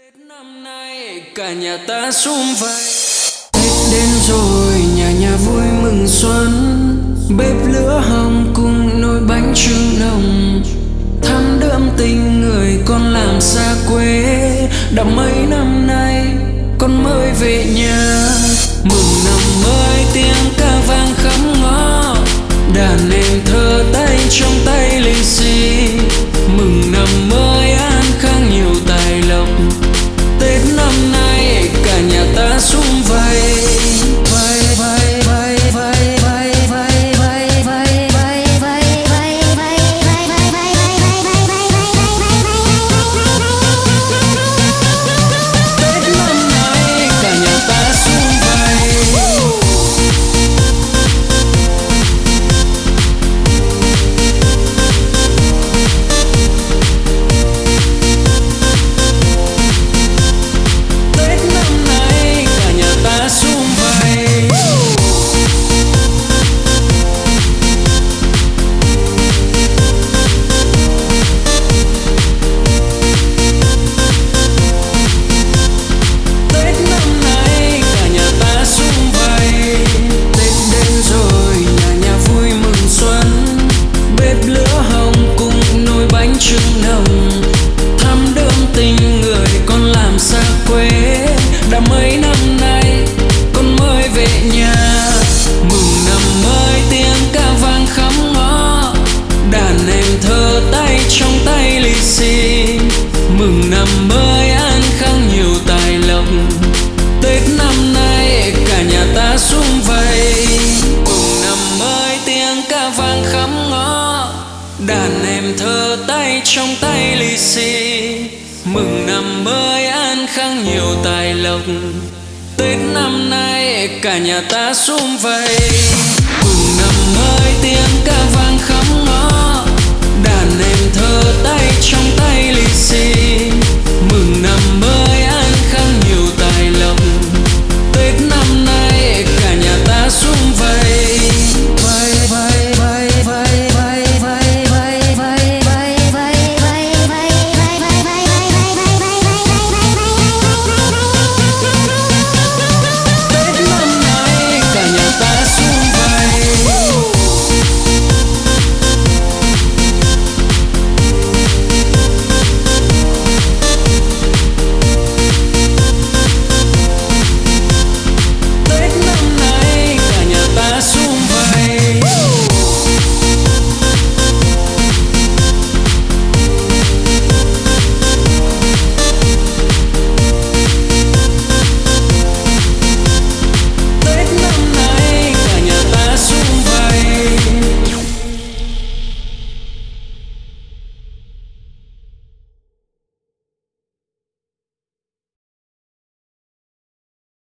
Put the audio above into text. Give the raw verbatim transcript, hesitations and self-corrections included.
Tết năm nay cả nhà ta sum vầy. Tết đến rồi nhà nhà vui mừng xuân, bếp lửa hồng cùng nồi bánh chưng nồng, thắm đượm tình người con làm xa quê. Đã mấy năm nay con mới về nhà, mừng năm mới tiếng ca vang khắp ngõ, đàn em thơ tay trong tay lì xì. Mừng năm mới an khang nhiều tài lộc, Tết năm nay cả nhà ta sum vầy. Vầy vầy vầy vầy vầy vầy vầy vầy vầy vầy vầy vầy vầy Tết năm nay cả nhà ta sum vầy. Chưng nồng thắm đượm tình người con làm xa quê. Đã mấy năm nay con mới về nhà, mừng năm mới tiếng ca vang khắp ngõ, đàn em thơ tay trong tay lì xì. Mừng năm mới an khang nhiều tài lộc, Tết năm nay cả nhà ta sum vầy. Mừng năm mới tiếng ca vang khắp ngõ, đàn em thơ tay trong tay lì xì. Mừng năm mới an khang nhiều tài lộc, Tết năm nay cả nhà ta sum vầy. Mừng năm mới tiếng ca vang khắp ngõ, đàn em thơ tay trong tay lì xì.